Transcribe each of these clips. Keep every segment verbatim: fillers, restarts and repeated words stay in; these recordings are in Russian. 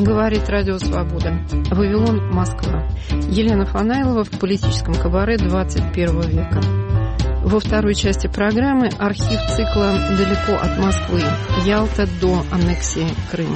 Говорит Радио Свобода. Вавилон, Москва. Елена Фанайлова в политическом кабаре двадцать первого века. Во второй части программы архив цикла «Далеко от Москвы. Ялта до аннексии Крыма».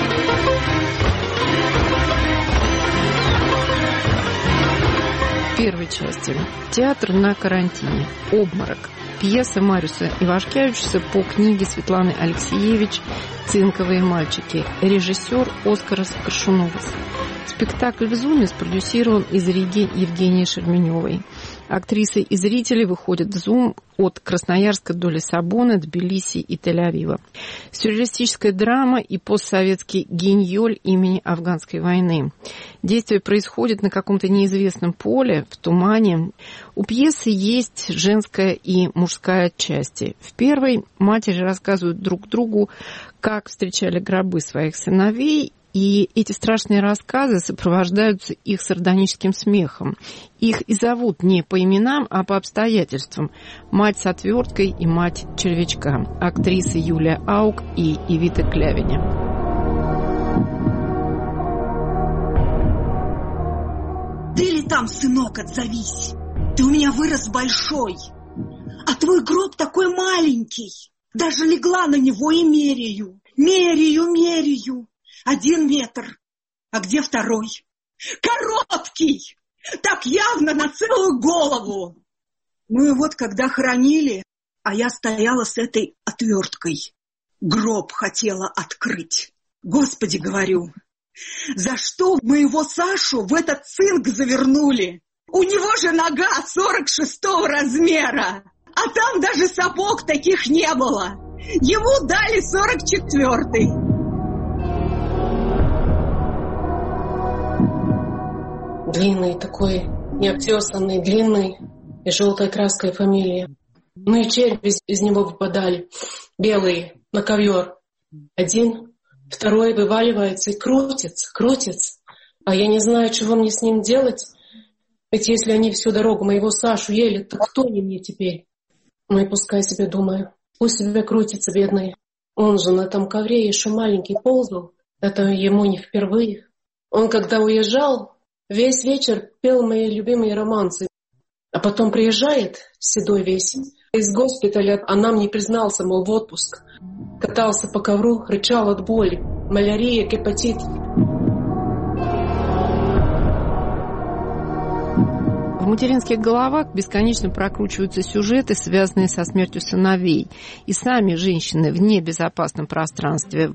В первой части театр на карантине. Обморок. Пьеса Мариуса Ивашкевича по книге Светланы Алексеевич «Цинковые мальчики». Режиссер Оскар Коршуновец. Спектакль в Зуме спродюсирован из Риги Евгенией Шерменевой. Актрисы и зрители выходят в Зум от Красноярска до Лиссабона, Тбилиси и Тель-Авива. Сюрреалистическая драма и постсоветский гиньоль имени Афганской войны. Действие происходит на каком-то неизвестном поле, в тумане. У пьесы есть женская и мужская части. В первой матери рассказывают друг другу, как встречали гробы своих сыновей, и эти страшные рассказы сопровождаются их сардоническим смехом. Их и зовут не по именам, а по обстоятельствам. Мать с отверткой и мать червячка. Актрисы Юлия Аук и Ивита Клявиня. Ты ли там, сынок, отзовись? Ты у меня вырос большой, а твой гроб такой маленький. Даже легла на него и меряю, меряю, меряю. Один метр. А где второй? Короткий! Так явно на целую голову. Ну и вот, когда хоронили, а я стояла с этой отверткой. Гроб хотела открыть. Господи, говорю, за что моего Сашу в этот цинк завернули? У него же нога сорок шестого размера. А там даже сапог таких не было. Ему дали сорок четвёртый. Длинный такой, необтесанный, длинный, и желтой краской фамилия. Ну и черви из него выпадали, белые, на ковер. Один, второй вываливается и крутится, крутится. А я не знаю, чего мне с ним делать. Ведь если они всю дорогу моего Сашу ели, то кто они мне теперь? Ну и пускай себе, думаю, пусть себе крутится, бедный. Он же на том ковре еще маленький ползал. Это ему не впервые. Он когда уезжал, весь вечер пел мои любимые романсы. А потом приезжает, седой весь, из госпиталя, а нам не признался, мол, в отпуск. Катался по ковру, рычал от боли. Малярия, гепатит. В материнских головах бесконечно прокручиваются сюжеты, связанные со смертью сыновей. И сами женщины в небезопасном пространстве.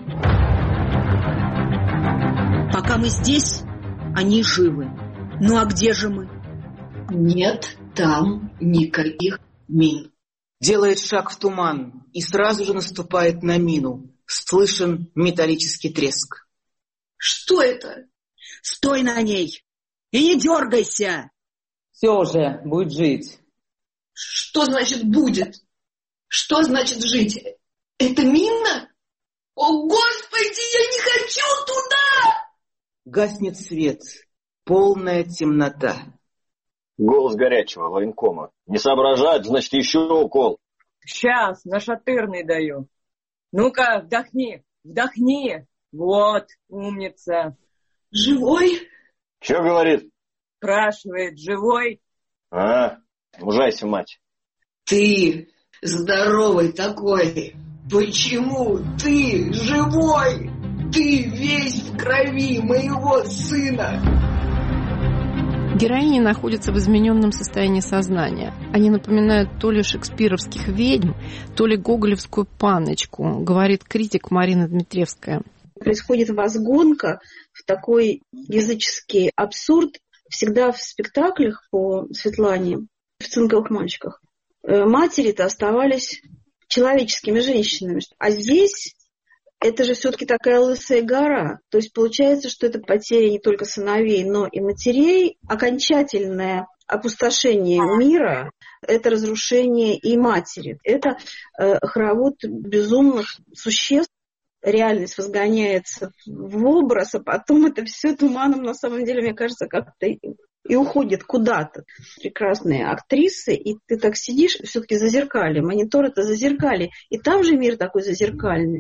Пока мы здесь, они живы. Ну а где же мы? Нет там никаких мин. Делает шаг в туман и сразу же наступает на мину. Слышен металлический треск. Что это? Стой на ней и не дергайся. Все уже, будет жить. Что значит будет? Что значит жить? Это мина? О, Господи, я не хочу туда! Гаснет свет, полная темнота. Голос горячего военкома. Не соображать, значит, еще укол. Сейчас, нашатырный даю. Ну-ка, вдохни, вдохни. Вот, умница. Живой? Че говорит? Спрашивает, живой? А, мужайся, мать. Ты здоровый такой. Почему ты живой? Ты весь в крови моего сына. Героини находятся в измененном состоянии сознания. Они напоминают то ли шекспировских ведьм, то ли гоголевскую панночку, говорит критик Марина Дмитриевская. Происходит возгонка в такой языческий абсурд. Всегда в спектаклях по Светлане, в «Цинковых мальчиках», матери-то оставались человеческими женщинами. А здесь это же все-таки такая лысая гора. То есть получается, что это потеря не только сыновей, но и матерей. Окончательное опустошение мира – это разрушение и матери. Это э, хоровод безумных существ. Реальность возгоняется в образ, а потом это все туманом, на самом деле, мне кажется, как-то и уходит куда-то. Прекрасные актрисы, и ты так сидишь, все-таки зазеркалье. Монитор — это зазеркалье. И там же мир такой зазеркальный.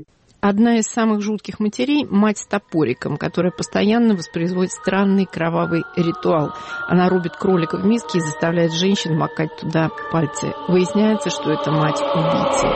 Одна из самых жутких матерей – мать с топориком, которая постоянно воспроизводит странный кровавый ритуал. Она рубит кролика в миске и заставляет женщин макать туда пальцы. Выясняется, что это мать убийцы.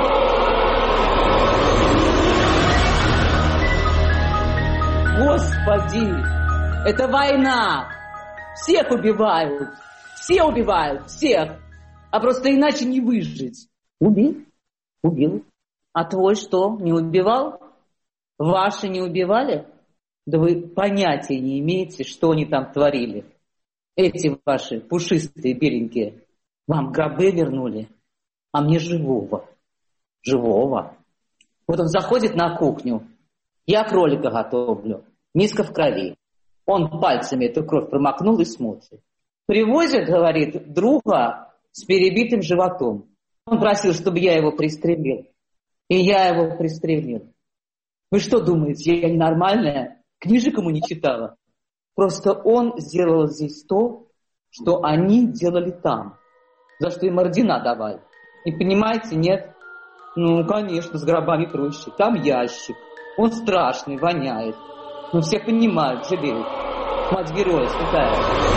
Господи, это война! Всех убивают! Все убивают! Всех! А просто иначе не выжить. Убил? Убил. А твой что, не убивал? Ваши не убивали? Да вы понятия не имеете, что они там творили. Эти ваши пушистые, беленькие, вам гробы вернули, а мне живого. Живого. Вот он заходит на кухню, я кролика готовлю, миска в крови. Он пальцами эту кровь промокнул и смотрит. Привозят, говорит, друга с перебитым животом. Он просил, чтобы я его пристрелил. И я его пристрелил. Вы что думаете, я ненормальная? Книжек ему не читала. Просто он сделал здесь то, что они делали там. За что им ордена давали. И понимаете, нет? Ну, конечно, с гробами проще. Там ящик. Он страшный, воняет. Но все понимают, жалеют. Мать героя святая.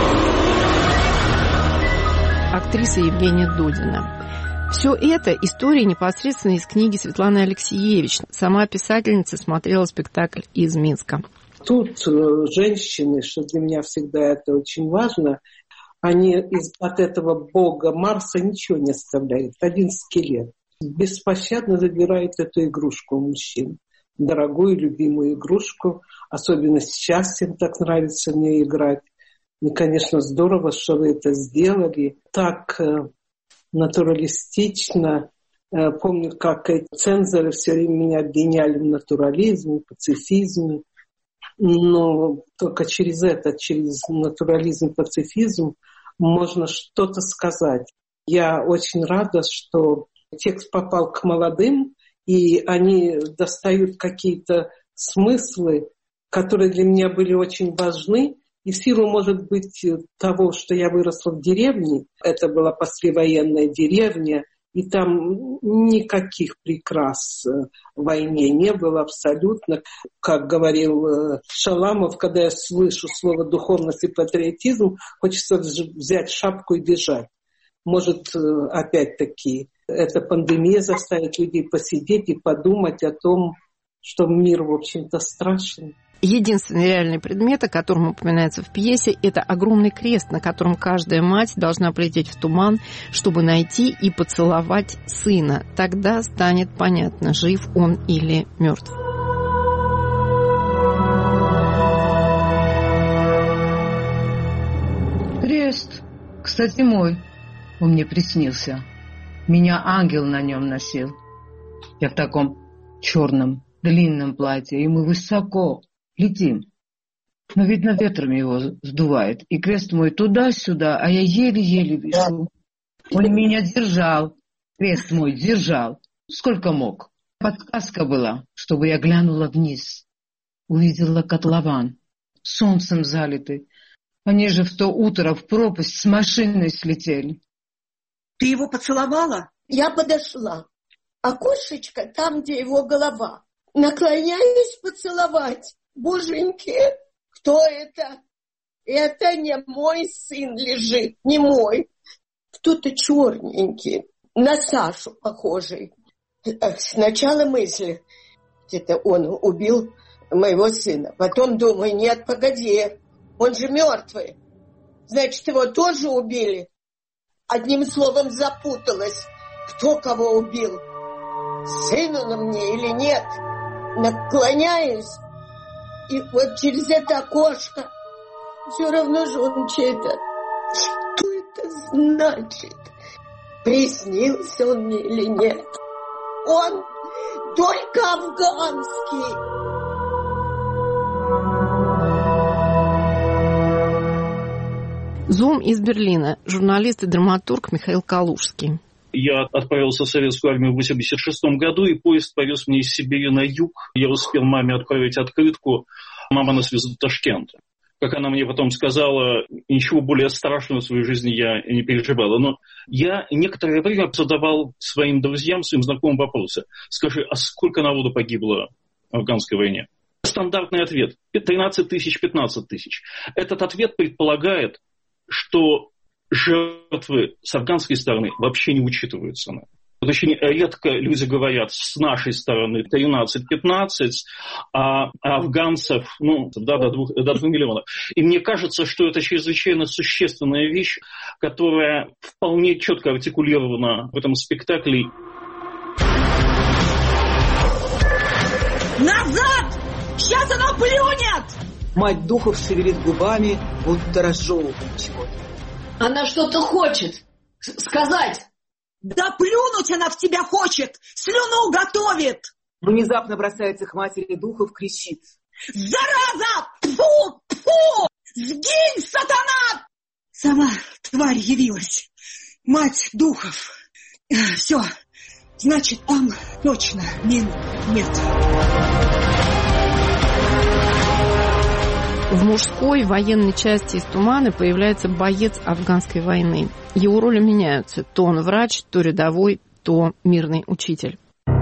Актриса Евгения Додина. Все это история непосредственно из книги Светланы Алексеевич. Сама писательница смотрела спектакль из Минска. Тут женщины, что для меня всегда это очень важно, они из, от этого бога Марса ничего не оставляют. Один скелет. Беспощадно забирает эту игрушку у мужчин. Дорогую, любимую игрушку. Особенно сейчас им так нравится в нее играть. И, конечно, здорово, что вы это сделали. Так натуралистично. Помню, как эти цензоры все время меня обвиняли в натурализме, пацифизме. Но только через это, через натурализм, пацифизм можно что-то сказать. Я очень рада, что текст попал к молодым, и они достают какие-то смыслы, которые для меня были очень важны. И в силу, может быть, того, что я выросла в деревне, это была послевоенная деревня, и там никаких прикрас в войне не было абсолютно. Как говорил Шаламов, когда я слышу слово «духовность» и «патриотизм», хочется взять шапку и бежать. Может, опять-таки, эта пандемия заставит людей посидеть и подумать о том, что мир, в общем-то, страшный. Единственный реальный предмет, о котором упоминается в пьесе, это огромный крест, на котором каждая мать должна полететь в туман, чтобы найти и поцеловать сына. Тогда станет понятно, жив он или мертв. Крест, кстати, мой. Он мне приснился. Меня ангел на нем носил. Я в таком черном длинном платье, и мы высоко летим. Но, видно, ветром его сдувает. И крест мой туда-сюда, а я еле-еле вешу. Он меня держал. Крест мой держал. Сколько мог. Подсказка была, чтобы я глянула вниз. Увидела котлован, солнцем залитый. Они же в то утро в пропасть с машиной слетели. Ты его поцеловала? Я подошла. Окошечко там, где его голова. Наклоняюсь поцеловать. Боженьки, кто это? Это не мой сын лежит, не мой. Кто-то черненький, на Сашу похожий. Сначала мысли, это он убил моего сына. Потом думаю, нет, погоди, он же мертвый. Значит, его тоже убили? Одним словом, запуталась, кто кого убил. Сын он мне или нет? Наклоняюсь. И вот через это окошко все равно же он чей-то. Что это значит? Приснился он мне или нет? Он только афганский. Зум из Берлина. Журналист и драматург Михаил Калужский. Я отправился в советскую армию в восемьдесят шестом году, и поезд повез меня из Сибири на юг. Я успел маме отправить открытку. Мама нас везет в Ташкент. Как она мне потом сказала, ничего более страшного в своей жизни я не переживала. Но я некоторое время задавал своим друзьям, своим знакомым вопросы. Скажи, а сколько народу погибло афганской войне? Стандартный ответ – тринадцать тысяч, пятнадцать тысяч. Этот ответ предполагает, что жертвы с афганской стороны вообще не учитываются. Очень редко люди говорят с нашей стороны тринадцать-пятнадцать, а афганцев ну, да, до, двух, до двух миллионов. И мне кажется, что это чрезвычайно существенная вещь, которая вполне четко артикулирована в этом спектакле. Назад! Сейчас она плюнет! Мать духов шевелит губами, будто разжевывает чего-то. Она что-то хочет сказать. Да плюнуть она в тебя хочет! Слюну готовит! Внезапно бросается к матери духов, кричит. Зараза! Фу! Фу! Сгинь, сатана! Сама тварь явилась. Мать духов. Все. Значит, там точно мин нет. В мужской военной части из «Тумана» появляется боец афганской войны. Его роли меняются. То он врач, то рядовой, то мирный учитель.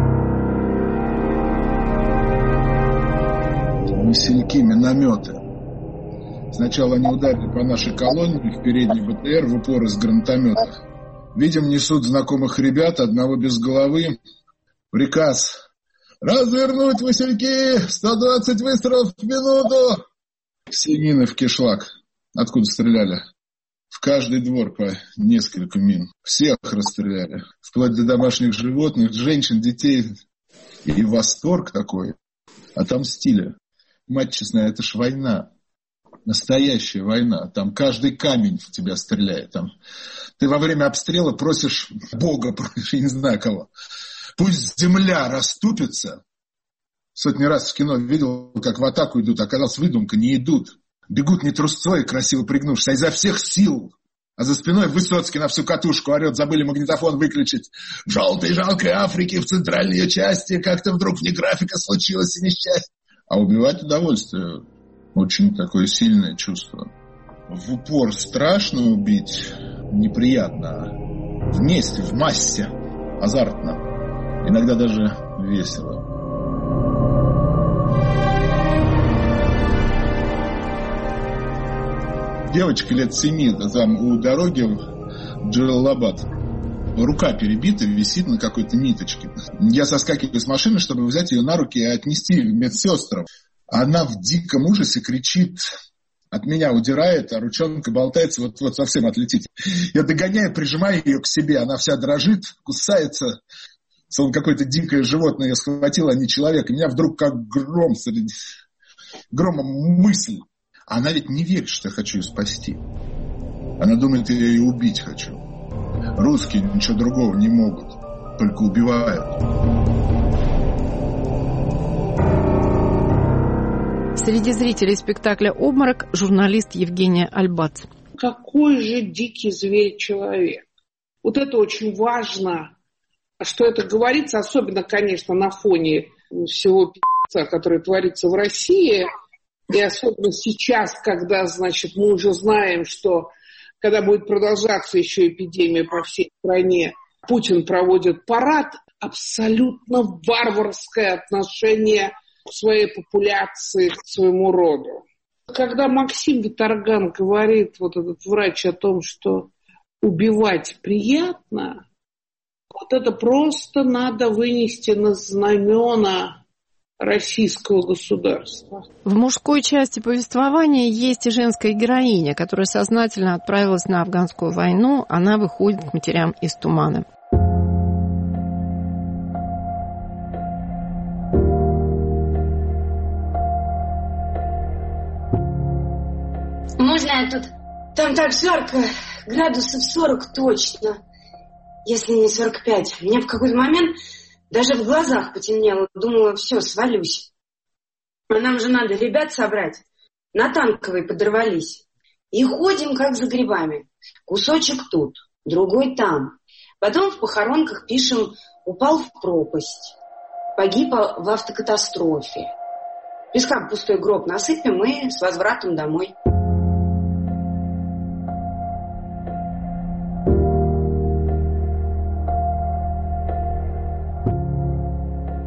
Васильки, минометы. Сначала они ударили по нашей колонне в передний БТР в упор из гранатомета. Видим, несут знакомых ребят, одного без головы. Приказ. Развернуть, Васильки! сто двадцать выстрелов в минуту! Все мины в кишлак. Откуда стреляли? В каждый двор по несколько мин. Всех расстреляли. Вплоть до домашних животных, женщин, детей. И восторг такой. Отомстили. Мать честная, это ж война. Настоящая война. Там каждый камень в тебя стреляет. Там. Ты во время обстрела просишь Бога, просишь, я не знаю кого. Пусть земля расступится. Сотни раз в кино видел, как в атаку идут. Оказалось, выдумка, не идут. Бегут не трусцой, красиво пригнувшись, а изо всех сил. А за спиной Высоцкий на всю катушку орет, забыли магнитофон выключить. В желтой жалкой Африке, в центральной ее части, как-то вдруг вне графика случилось и несчастье. А убивать удовольствие. Очень такое сильное чувство. В упор страшно убить, неприятно. Вместе, в массе, азартно. Иногда даже весело. Девочка лет семи, там у дороги в Джалалабад. Рука перебита, висит на какой-то ниточке. Я соскакиваю с машины, чтобы взять ее на руки и отнести в медсестрам. Она в диком ужасе кричит, от меня удирает, а ручонка болтается, вот-вот совсем отлетит. Я догоняю, прижимаю ее к себе, она вся дрожит, кусается. Словно какое-то дикое животное ее схватило, а не человек. И меня вдруг как гром среди... громом мысль. Она ведь не верит, что я хочу ее спасти. Она думает, я ее убить хочу. Русские ничего другого не могут, только убивают. Среди зрителей спектакля «Обморок» журналист Евгения Альбац. Какой же дикий зверь человек. Вот это очень важно, что это говорится, особенно, конечно, на фоне всего пи***ца, который творится в России. И особенно сейчас, когда, значит, мы уже знаем, что когда будет продолжаться еще эпидемия по всей стране, Путин проводит парад, абсолютно варварское отношение к своей популяции, к своему роду. Когда Максим Виторган говорит, вот этот врач, о том, что убивать приятно, вот это просто надо вынести на знамена российского государства. В мужской части повествования есть и женская героиня, которая сознательно отправилась на афганскую войну. Она выходит к матерям из «Тумана». Можно я тут? Там так жарко, градусов сорок точно, если не сорок пять. Мне в какой-то момент даже в глазах потемнело. Думала, все, свалюсь. А нам же надо ребят собрать. На Танковой подорвались. И ходим, как за грибами. Кусочек тут, другой там. Потом в похоронках пишем «упал в пропасть», «погиб в автокатастрофе». Пескам пустой гроб насыпем и с возвратом домой.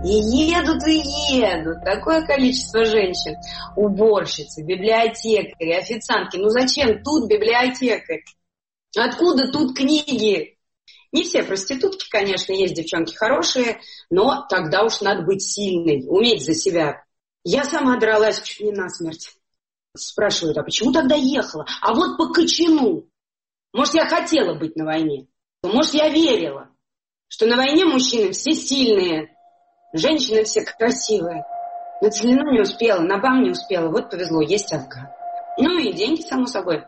И едут и едут. Такое количество женщин. Уборщицы, библиотекари, официантки. Ну зачем тут библиотекарь? Откуда тут книги? Не все проститутки, конечно, есть девчонки хорошие, но тогда уж надо быть сильной, уметь за себя. Я сама дралась чуть не насмерть. Спрашивают, а почему тогда ехала? А вот по кочану. Может, я хотела быть на войне. Может, я верила, что на войне мужчины все сильные, женщины все красивые. На Целину не успела, на БАМ не успела. Вот повезло, есть Афган. Ну и деньги, само собой.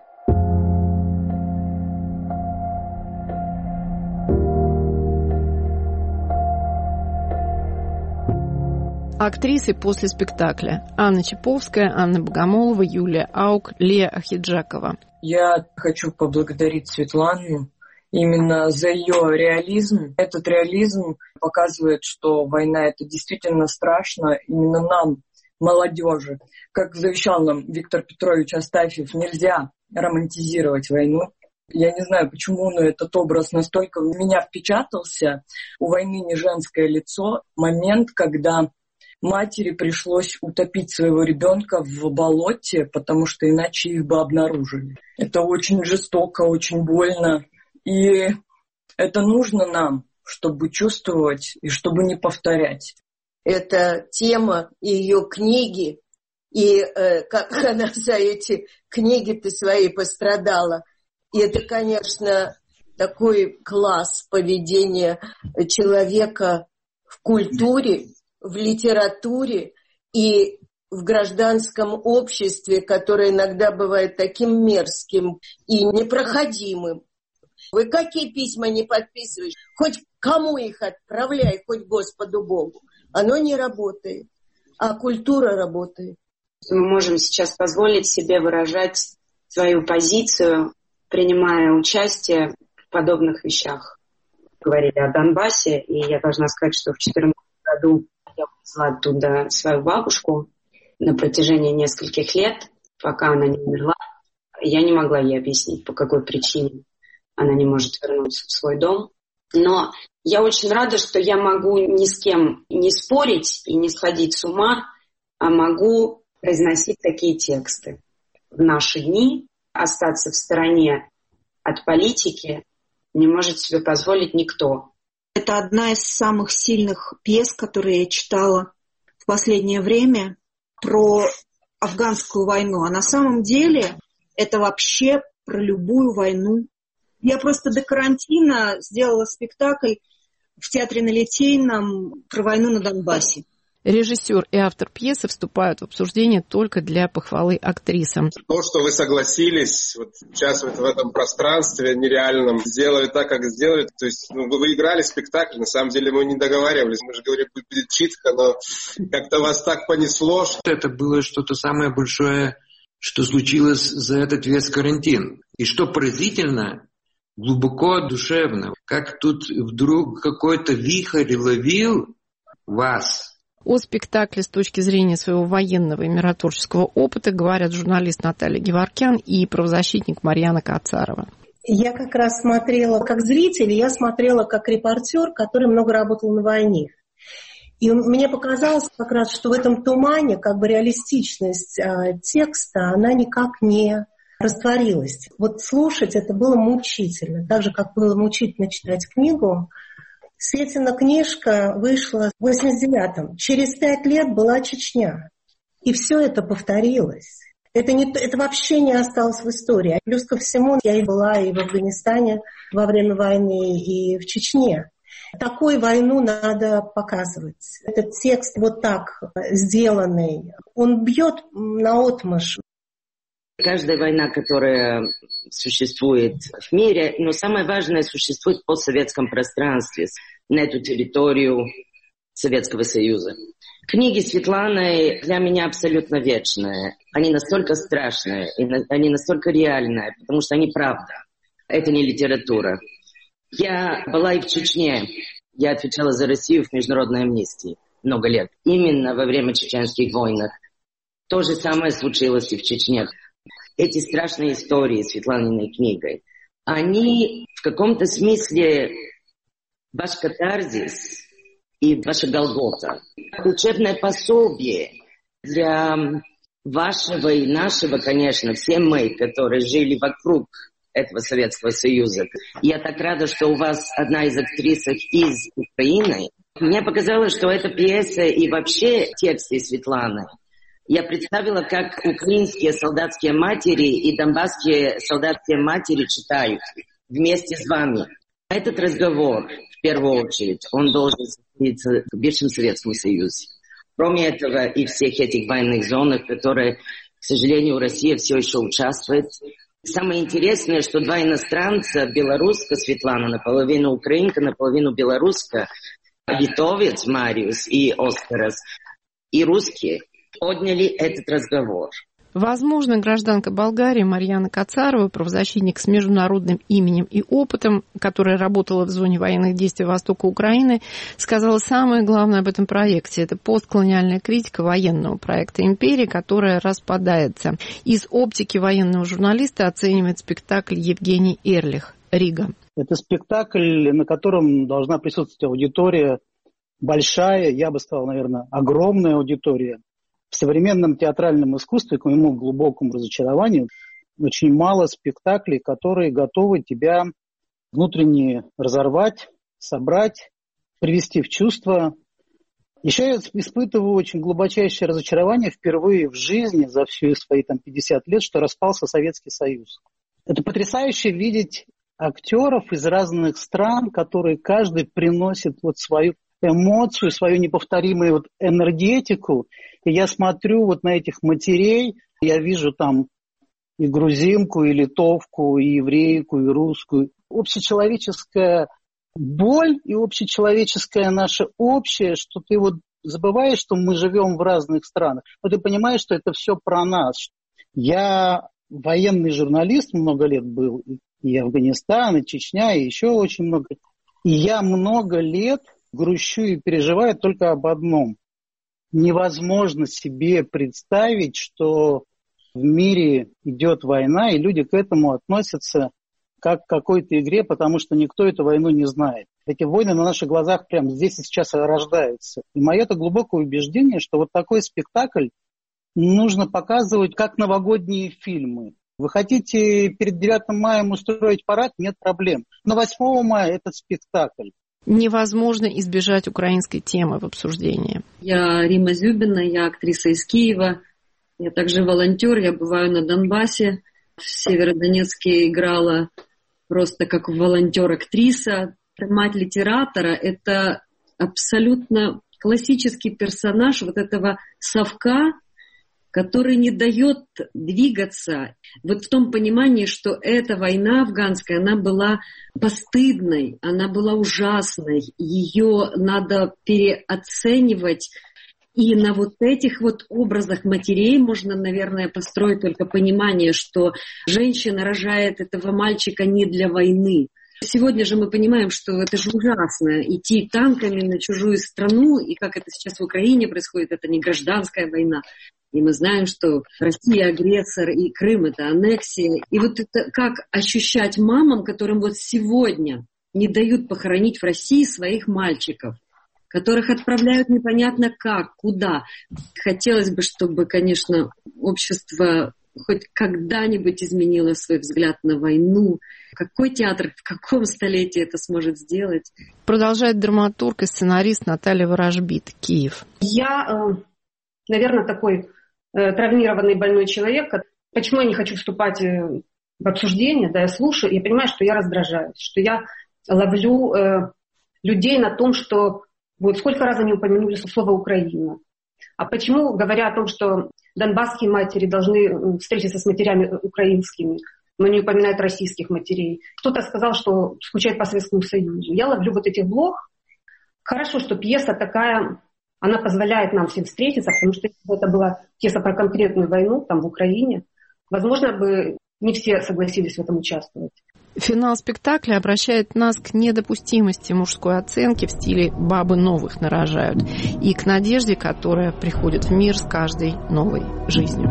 Актрисы после спектакля: Анна Чаповская, Анна Богомолова, Юлия Аук, Лея Ахиджакова. Я хочу поблагодарить Светлану именно за ее реализм. Этот реализм показывает, что война — это действительно страшно именно нам, молодежи. Как завещал нам Виктор Петрович Астафьев, нельзя романтизировать войну. Я не знаю почему, но этот образ настолько в меня впечатался. У войны не женское лицо. Момент, когда матери пришлось утопить своего ребенка в болоте, потому что иначе их бы обнаружили. Это очень жестоко, очень больно. И это нужно нам, чтобы чувствовать и чтобы не повторять. Это тема ее книги. И э, как она за эти книги-то свои пострадала. И это, конечно, такой класс поведения человека в культуре, в литературе и в гражданском обществе, которое иногда бывает таким мерзким и непроходимым. Вы какие письма не подписываешь? Хоть кому их отправляй, хоть Господу Богу. Оно не работает, а культура работает. Мы можем сейчас позволить себе выражать свою позицию, принимая участие в подобных вещах. Говорили о Донбассе, и я должна сказать, что в две тысячи четырнадцатом году я привезла оттуда свою бабушку на протяжении нескольких лет, пока она не умерла. Я не могла ей объяснить, по какой причине она не может вернуться в свой дом. Но я очень рада, что я могу ни с кем не спорить и не сходить с ума, а могу произносить такие тексты. В наши дни остаться в стороне от политики не может себе позволить никто. Это одна из самых сильных пьес, которые я читала в последнее время про афганскую войну. А на самом деле это вообще про любую войну. Я просто до карантина сделала спектакль в театре на Литейном про войну на Донбассе. Режиссер и автор пьесы вступают в обсуждение только для похвалы актрисам. То, что вы согласились вот, участвовать в этом пространстве нереальном, сделали так, как сделали. То есть ну, вы выиграли спектакль, на самом деле мы не договаривались. Мы же говорили, будет читка, но как-то вас так понесло. Что... Это было что-то самое большое, что случилось за этот весь карантин. И что поразительно, глубоко душевно, как тут вдруг какой-то вихрь ловил вас. О спектакле с точки зрения своего военного и миротворческого опыта говорят журналист Наталья Геворкян и правозащитник Марьяна Кацарова. Я как раз смотрела как зритель, я смотрела как репортер, который много работал на войне. И мне показалось как раз, что в этом тумане как бы реалистичность э, текста, она никак не растворилась. Вот слушать это было мучительно. Так же, как было мучительно читать книгу. Светина книжка вышла в восемьдесят девятом. Через пять лет была Чечня. И все это повторилось. Это, не, это вообще не осталось в истории. Плюс ко всему, я и была и в Афганистане во время войны, и в Чечне. Такую войну надо показывать. Этот текст вот так сделанный, он бьет наотмашь. Каждая война, которая существует в мире, но самое важное, существует в постсоветском пространстве, на эту территорию Советского Союза. Книги Светланы для меня абсолютно вечные. Они настолько страшные, они настолько реальные, потому что они правда. Это не литература. Я была и в Чечне. Я отвечала за Россию в международной амнистии много лет. Именно во время чеченских войн. То же самое случилось и в Чечне. Эти страшные истории Светланиной книгой, они в каком-то смысле ваш катарзис, и ваша Голгофа. Учебное пособие для вашего и нашего, конечно, все мы, которые жили вокруг этого Советского Союза. Я так рада, что у вас одна из актрис из Украины. Мне показалось, что эта пьеса и вообще тексты Светланы я представила, как украинские солдатские матери и донбасские солдатские матери читают вместе с вами. Этот разговор, в первую очередь, он должен состояться в бывшем Советском Союзе. Кроме этого и всех этих военных зонах, в которые, к сожалению, Россия все еще участвует. Самое интересное, что два иностранца, белоруска Светлана, наполовину украинка, наполовину белоруска, литовец Мариус и Оскарас, и русские, подняли этот разговор. Возможно, гражданка Болгарии Марьяна Кацарова, правозащитник с международным именем и опытом, которая работала в зоне военных действий востока Украины, сказала самое главное об этом проекте. Это постколониальная критика военного проекта «Империя», которая распадается. Из оптики военного журналиста оценивает спектакль Евгений Эрлих «Рига». Это спектакль, на котором должна присутствовать аудитория большая, я бы сказал, наверное, огромная аудитория. В современном театральном искусстве, к моему глубокому разочарованию, очень мало спектаклей, которые готовы тебя внутренне разорвать, собрать, привести в чувство. Еще я испытываю очень глубочайшее разочарование впервые в жизни за все свои там, пятьдесят лет, что распался Советский Союз. Это потрясающе видеть актеров из разных стран, которые каждый приносит вот свою эмоцию, свою неповторимую вот энергетику. И я смотрю вот на этих матерей, я вижу там и грузинку, и литовку, и еврейку, и русскую. Общечеловеческая боль и общечеловеческое наше общее, что ты вот забываешь, что мы живем в разных странах. Но ты понимаешь, что это все про нас. Я военный журналист много лет был, и Афганистан, и Чечня, и еще очень много. И я много лет грущу и переживаю только об одном. Невозможно себе представить, что в мире идет война, и люди к этому относятся как к какой-то игре, потому что никто эту войну не знает. Эти войны на наших глазах прямо здесь и сейчас рождаются. И мое-то глубокое убеждение, что вот такой спектакль нужно показывать как новогодние фильмы. Вы хотите перед девятым маем устроить парад? Нет проблем. Но восьмого мая этот спектакль. Невозможно избежать украинской темы в обсуждении. Я Рима Зюбина, я актриса из Киева. Я также волонтер, я бываю на Донбассе. В Северодонецке играла просто как волонтер-актриса. Мать литератора – это абсолютно классический персонаж вот этого совка, который не дает двигаться. Вот в том понимании, что эта война афганская, она была постыдной, она была ужасной, ее надо переоценивать. И на вот этих вот образах матерей можно, наверное, построить только понимание, что женщина рожает этого мальчика не для войны. Сегодня же мы понимаем, что это же ужасно, идти танками на чужую страну, и как это сейчас в Украине происходит, это не гражданская война. И мы знаем, что Россия агрессор, и Крым – это аннексия. И вот это как ощущать мамам, которым вот сегодня не дают похоронить в России своих мальчиков, которых отправляют непонятно как, куда. Хотелось бы, чтобы, конечно, общество хоть когда-нибудь изменило свой взгляд на войну. Какой театр, в каком столетии это сможет сделать? Продолжает драматург и сценарист Наталья Ворожбит, Киев. Я, наверное, такой травмированный больной человек. Почему я не хочу вступать в обсуждение? Да, я слушаю, я понимаю, что я раздражаюсь, что я ловлю э, людей на том, что вот сколько раз они упомянули слово «Украина». А почему, говоря о том, что донбасские матери должны встретиться с матерями украинскими, но не упоминают российских матерей? Кто-то сказал, что скучает по Советскому Союзу. Я ловлю вот этих блох. Хорошо, что пьеса такая, она позволяет нам всем встретиться, потому что если бы это была пьеса про конкретную войну, там в Украине, возможно, бы не все согласились в этом участвовать. Финал спектакля обращает нас к недопустимости мужской оценки в стиле «бабы новых нарожают» и к надежде, которая приходит в мир с каждой новой жизнью.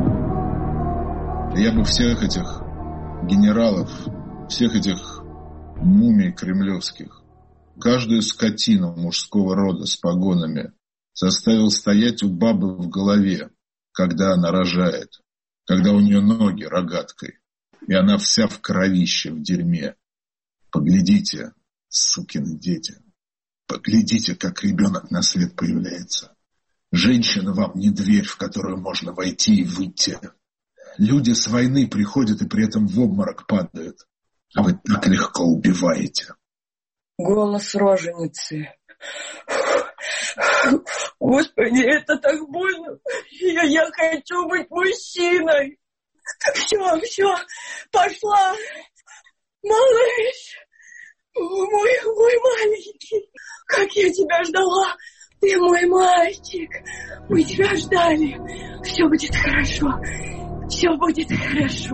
Я бы всех этих генералов, всех этих мумий кремлевских. Каждую скотину мужского рода с погонами заставил стоять у бабы в голове, когда она рожает, когда у нее ноги рогаткой, и она вся в кровище, в дерьме. Поглядите, сукины дети, поглядите, как ребенок на свет появляется. Женщина вам не дверь, в которую можно войти и выйти. Люди с войны приходят и при этом в обморок падают, а вы так легко убиваете. Голос роженицы. Господи, это так больно. Я, я хочу быть мужчиной. Все, все, пошла. Малыш, мой, мой маленький, как я тебя ждала. Ты мой мальчик. Мы тебя ждали. Все будет хорошо. Все будет хорошо.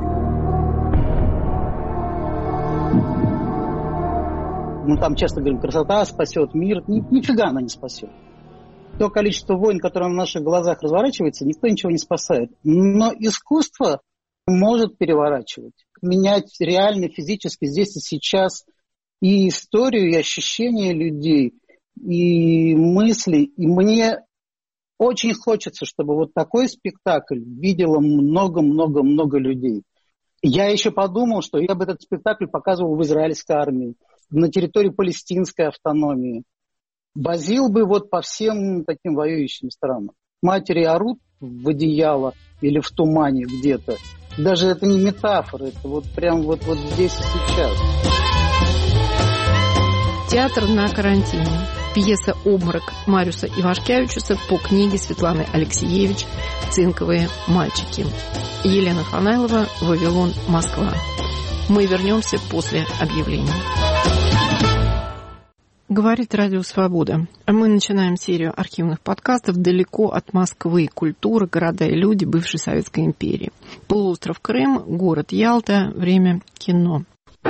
Мы там часто говорим, красота спасет мир. Ни, нифига она не спасет. То количество войн, которое на наших глазах разворачивается, никто ничего не спасает. Но искусство может переворачивать, менять реально, физически, здесь и сейчас и историю, и ощущения людей, и мысли. И мне очень хочется, чтобы вот такой спектакль видело много-много-много людей. Я еще подумал, что я бы этот спектакль показывал в израильской армии, на территории палестинской автономии. Возил бы вот по всем таким воюющим странам. Матери орут в одеяло или в тумане где-то. Даже это не метафора, это вот прям вот, вот здесь и сейчас. Театр на карантине. Пьеса «Обморок» Мариуса Ивашкевичуса по книге Светланы Алексеевич «Цинковые мальчики». Елена Фанайлова, «Вавилон, Москва». Мы вернемся после объявления. Говорит Радио Свобода. Мы начинаем серию архивных подкастов «Далеко от Москвы. Культура, города и люди бывшей Советской империи». Полуостров Крым, город Ялта, время кино.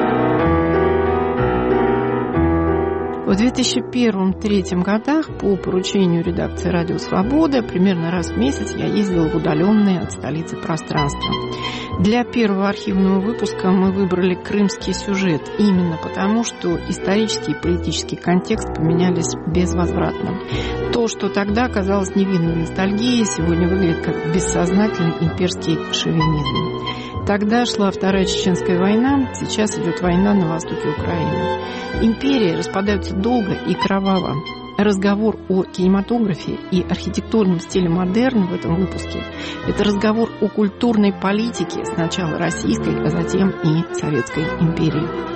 В две тысячи первом — две тысячи третьем годах по поручению редакции «Радио Свобода» примерно раз в месяц я ездила в удаленные от столицы пространства. Для первого архивного выпуска мы выбрали крымский сюжет именно потому, что исторический и политический контекст поменялись безвозвратно. То, что тогда казалось невинной ностальгией, сегодня выглядит как бессознательный имперский шовинизм. Тогда шла Вторая Чеченская война, сейчас идет война на востоке Украины. Империи распадаются долго и кроваво. Разговор о кинематографе и архитектурном стиле модерна в этом выпуске – это разговор о культурной политике сначала российской, а затем и Советской империи.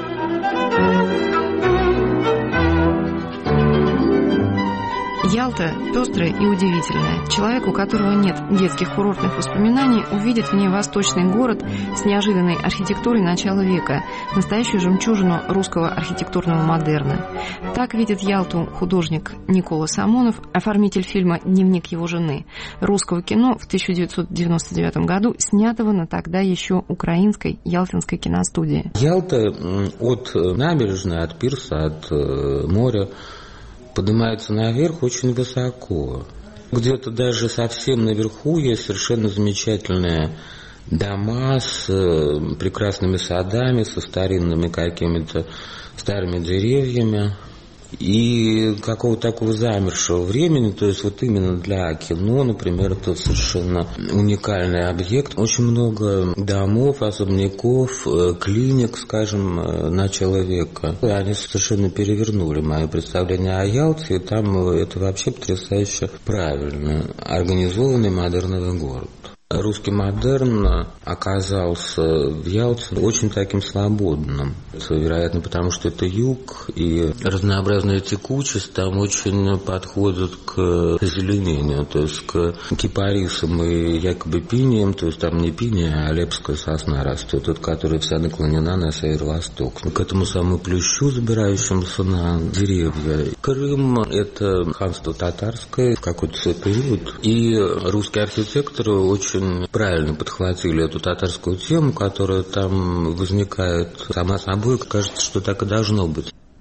Ялта пестрая и удивительная. Человек, у которого нет детских курортных воспоминаний, увидит в ней восточный город с неожиданной архитектурой начала века, настоящую жемчужину русского архитектурного модерна. Так видит Ялту художник Никола Самонов, оформитель фильма «Дневник его жены», русского кино в тысяча девятьсот девяносто девятом году, снятого на тогда еще украинской Ялтинской киностудии. Ялта от набережной, от пирса, от моря поднимается наверх очень высоко. Где-то даже совсем наверху есть совершенно замечательные дома с прекрасными садами, со старинными какими-то старыми деревьями. И какого-то такого замершего времени, то есть вот именно для кино, например, это совершенно уникальный объект. Очень много домов, особняков, клиник, скажем, начала века. Они совершенно перевернули мое представление о Ялте, и там это вообще потрясающе правильно организованный модерновый город. Русский модерн оказался в Ялте очень таким свободным. Вероятно, потому что это юг, и разнообразная текучесть там очень подходит к зеленению, то есть к кипарисам и якобы пиниям, то есть там не пиния, а алепская сосна растет, тот, которая вся наклонена на северо-восток. К этому самому плющу, забирающемуся на деревья. Крым – это ханство татарское в какой-то свой период, и русские архитекторы очень правильно подхватили эту татарскую тему, которая там возникает сама собой. Кажется, что так и должно быть.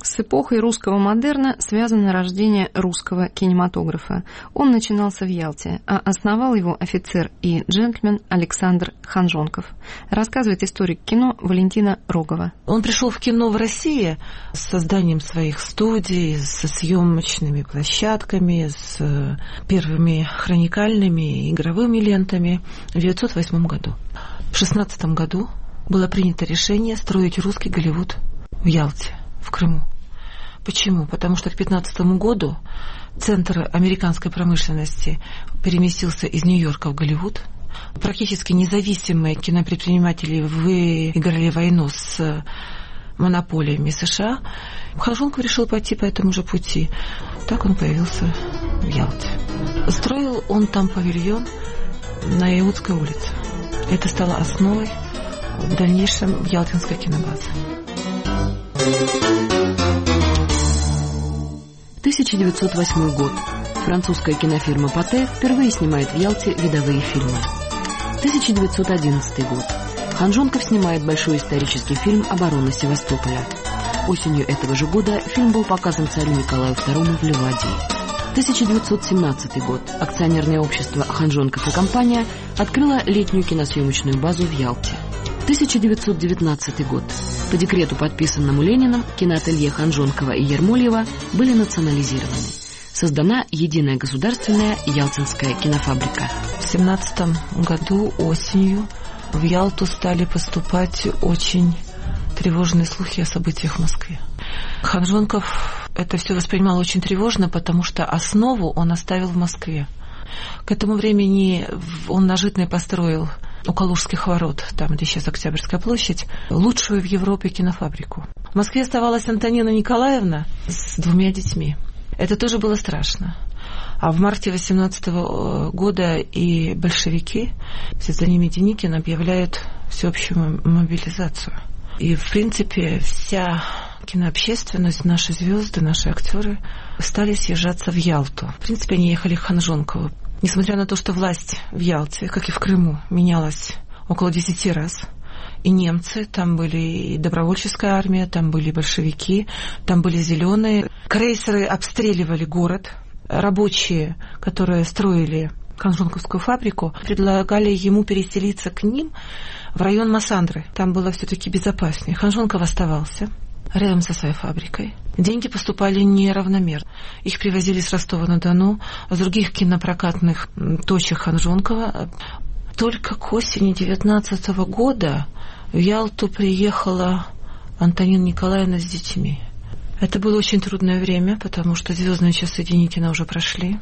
С эпохой русского модерна связано рождение русского кинематографа. Он начинался в Ялте, а основал его офицер и джентльмен Александр Ханжонков. Рассказывает историк кино Валентина Рогова. Он пришел в кино в России с созданием своих студий, со съемочными площадками, с первыми хроникальными игровыми лентами в тысяча девятьсот восьмом году. В шестнадцатом году было принято решение строить русский Голливуд в Ялте, в Крыму. Почему? Потому что к пятнадцатому году центр американской промышленности переместился из Нью-Йорка в Голливуд. Практически независимые кинопредприниматели выиграли войну с монополиями США. Ханжонков решил пойти по этому же пути. Так он появился в Ялте. Строил он там павильон на Иудской улице. Это стало основой в дальнейшем ялтинской кинобазы. тысяча девятьсот восьмой год. Французская кинофирма Патэ впервые снимает в Ялте видовые фильмы. тысяча девятьсот одиннадцатый год. Ханжонков снимает большой исторический фильм «Оборона Севастополя». Осенью этого же года фильм был показан царю Николаю второму в Ливадии. тысяча девятьсот семнадцатый год. Акционерное общество «Ханжонков и компания» открыло летнюю киносъемочную базу в Ялте. тысяча девятьсот девятнадцатый год. По декрету, подписанному Лениным, киноателье Ханжонкова и Ермольева были национализированы. Создана единая государственная ялтинская кинофабрика. В семнадцатом году осенью в Ялту стали поступать очень тревожные слухи о событиях в Москве. Ханжонков это все воспринимал очень тревожно, потому что основу он оставил в Москве. К этому времени он на Житной построил у Калужских ворот, там, где сейчас Октябрьская площадь, лучшую в Европе кинофабрику. В Москве оставалась Антонина Николаевна с двумя детьми. Это тоже было страшно. А в марте восемнадцатого года и большевики, вслед за ними Деникин, объявляют всеобщую мобилизацию. И, в принципе, вся кинообщественность, наши звезды, наши актеры стали съезжаться в Ялту. В принципе, они ехали к Ханжонкову. Несмотря на то, что власть в Ялте, как и в Крыму, менялась около десяти раз. И немцы, там были и добровольческая армия, там были большевики, там были зеленые. Крейсеры обстреливали город. Рабочие, которые строили Ханжонковскую фабрику, предлагали ему переселиться к ним в район Массандры. Там было все-таки безопаснее. Ханжонков оставался рядом со своей фабрикой. Деньги поступали неравномерно. Их привозили с Ростова-на-Дону, с других кинопрокатных точек Ханжонкова. Только к осени девятнадцатого года в Ялту приехала Антонина Николаевна с детьми. Это было очень трудное время, потому что звездные часы Деникина уже прошли.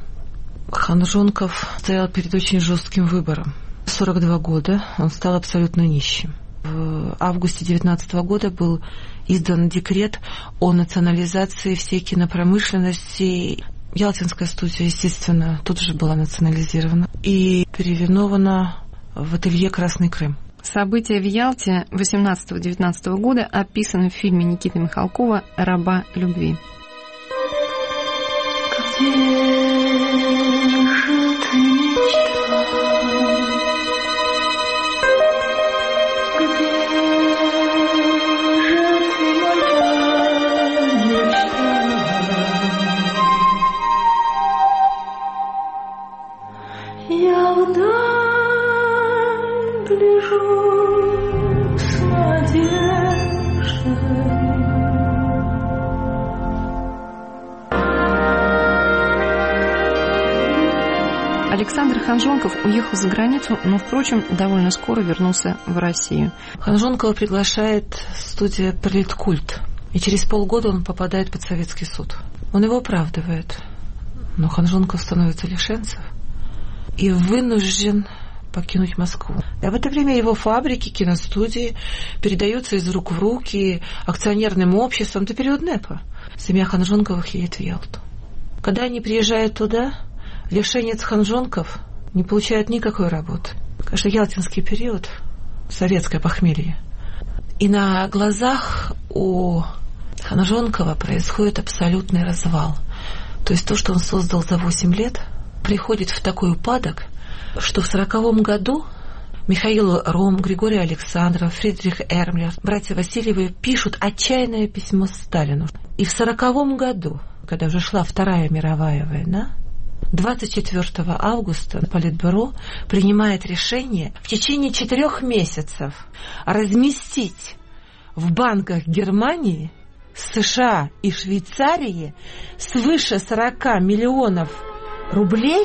Ханжонков стоял перед очень жестким выбором. В сорок два года он стал абсолютно нищим. В августе девятнадцатого года был издан декрет о национализации всей кинопромышленности. Ялтинская студия, естественно, тут же была национализирована и переименована в ателье «Красный Крым». События в Ялте восемнадцатого-девятнадцатого года описаны в фильме Никиты Михалкова «Раба любви». Я вдаль гляжу с надеждой. Александр Ханжонков уехал за границу, но, впрочем, довольно скоро вернулся в Россию. Ханжонкова приглашает студия «Политкульт», и через полгода он попадает под советский суд. Он его оправдывает, но Ханжонков становится лишенцем и вынужден покинуть Москву. И в это время его фабрики, киностудии передаются из рук в руки акционерным обществам. Это период НЭПа. Семья Ханжонковых едет в Ялту. Когда они приезжают туда, лишенец Ханжонков не получает никакой работы. Конечно, ялтинский период, советское похмелье. И на глазах у Ханжонкова происходит абсолютный развал. То есть то, что он создал за восемь лет, приходит в такой упадок, что в сороковом году Михаил Ром, Григорий Александров, Фридрих Эрмлер, братья Васильевы пишут отчаянное письмо Сталину. И в сороковом году, когда уже шла Вторая мировая война, двадцать четвёртого августа Политбюро принимает решение в течение четырех месяцев разместить в банках Германии, США и Швейцарии свыше сорока миллионов рублей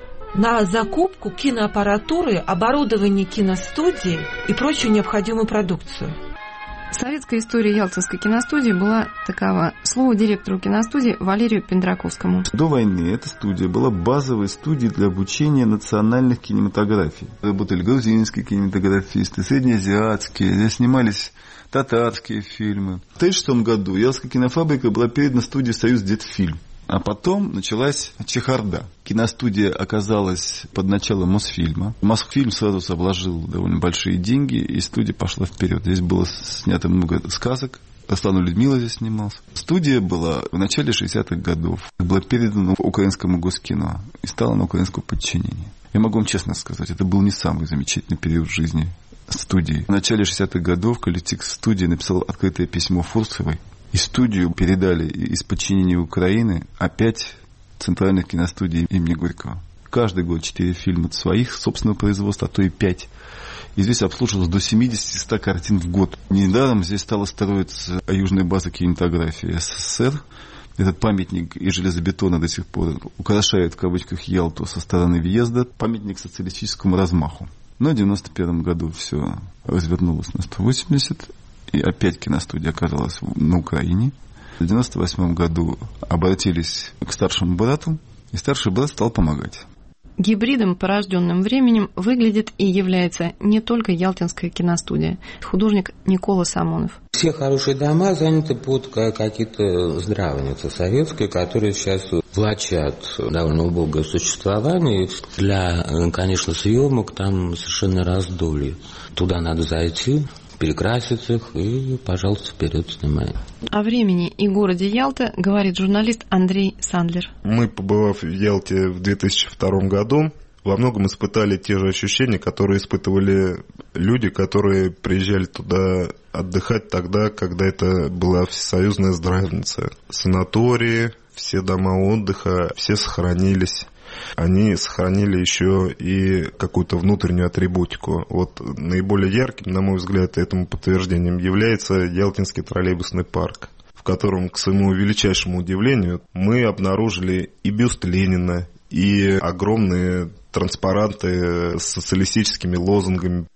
на закупку киноаппаратуры, оборудование киностудии и прочую необходимую продукцию. Советская история Ялтинской киностудии была такова. Слово директору киностудии Валерию Пендраковскому. До войны эта студия была базовой студией для обучения национальных кинематографий. Работали грузинские кинематографисты, среднеазиатские, здесь снимались татарские фильмы. В тысяча девятьсот тридцать шестом году Ялтинская кинофабрика была передана студии «Союздетфильм». А потом началась чехарда. Киностудия оказалась под началом Мосфильма. Мосфильм сразу вложил довольно большие деньги, и студия пошла вперед. Здесь было снято много сказок. Руслан и Людмила здесь снимался. Студия была в начале шестидесятых годов. Была передана украинскому госкино и стала на украинское подчинение. Я могу вам честно сказать, это был не самый замечательный период в жизни студии. В начале шестидесятых годов коллектив студии написал открытое письмо Фурцевой. И студию передали из подчинения Украины опять центральных киностудий имени Горького. Каждый год четыре фильма своих собственного производства, а то и пять. И здесь обслуживалось до семидесяти-ста картин в год. Недаром здесь стала строиться южная база кинематографии СССР. Этот памятник из железобетона до сих пор украшает в кавычках Ялту со стороны въезда. Памятник социалистическому размаху. Но в девяносто первом году все развернулось на сто восемьдесят. И опять киностудия оказалась на Украине. В девяносто восьмом году обратились к старшему брату, и старший брат стал помогать. Гибридом, порожденным временем, выглядит и является не только Ялтинская киностудия. Художник Никола Самонов. Все хорошие дома заняты под какие-то здравницы советские, которые сейчас влачат довольно убогое существование. Для, конечно, съемок там совершенно раздолье. Туда надо зайти, перекрасить их и, пожалуйста, вперед снимай. О времени и городе Ялта говорит журналист Андрей Сандлер. Мы, побывав в Ялте в две тысячи втором году, во многом испытали те же ощущения, которые испытывали люди, которые приезжали туда отдыхать тогда, когда это была всесоюзная здравница. Санатории, все дома отдыха, все сохранились. Они сохранили еще и какую-то внутреннюю атрибутику. Вот наиболее ярким, на мой взгляд, этому подтверждением является Ялтинский троллейбусный парк, в котором, к своему величайшему удивлению, мы обнаружили и бюст Ленина, и огромные транспаранты с социалистическими лозунгами.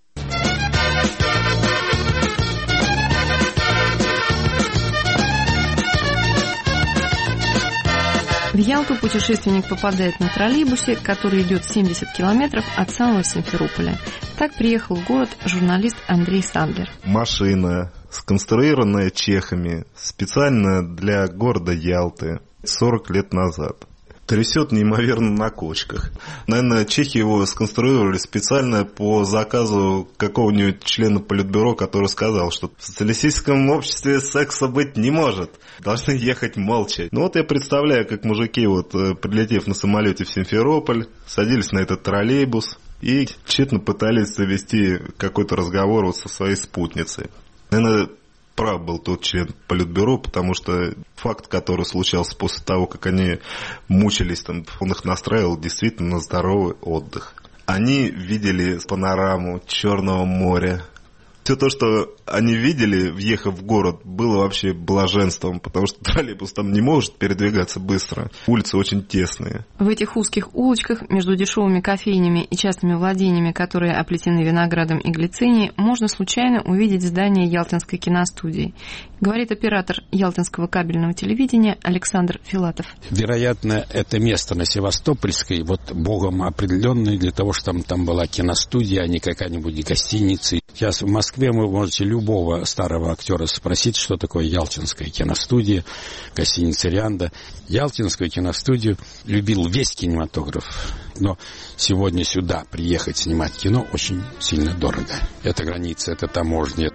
В Ялту путешественник попадает на троллейбусе, который идет семьдесят километров от самого Симферополя. Так приехал в город журналист Андрей Сандлер. Машина, сконструированная чехами, специально для города Ялты сорок лет назад. Трясет неимоверно на кочках. Наверное, чехи его сконструировали специально по заказу какого-нибудь члена политбюро, который сказал, что в социалистическом обществе секса быть не может. Должны ехать молча. Ну вот я представляю, как мужики, вот прилетев на самолете в Симферополь, садились на этот троллейбус и тщетно пытались завести какой-то разговор вот со своей спутницей. Наверное, прав был тот член политбюро, потому что факт, который случался после того, как они мучились, там, он их настраивал действительно на здоровый отдых. Они видели панораму Черного моря. Все то, что они видели, въехав в город, было вообще блаженством, потому что троллейбус там не может передвигаться быстро. Улицы очень тесные. В этих узких улочках между дешевыми кофейнями и частными владениями, которые оплетены виноградом и глицинией, можно случайно увидеть здание Ялтинской киностудии. Говорит оператор Ялтинского кабельного телевидения Александр Филатов. Вероятно, это место на Севастопольской, вот богом определенное для того, чтобы там, там была киностудия, а не какая-нибудь гостиница. Сейчас в Москве вы можете любого старого актера спросить, что такое Ялтинская киностудия, гостиница «Рианда». Ялтинскую киностудию любил весь кинематограф, но сегодня сюда приехать снимать кино очень сильно дорого. Это граница, это таможня.